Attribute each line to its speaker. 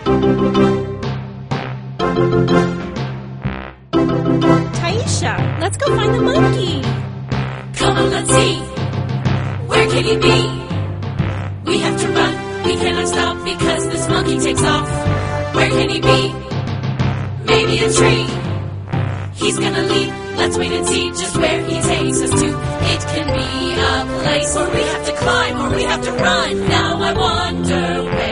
Speaker 1: Taisha, let's go find the monkey.
Speaker 2: Come on, let's see. Where can he be? We have to run. We cannot stop because this monkey takes off. Where can he be? Maybe a tree. He's gonna leap. Let's wait and see just where he takes us to. It can be a place where we have to climb or we have to run. Now I wonder where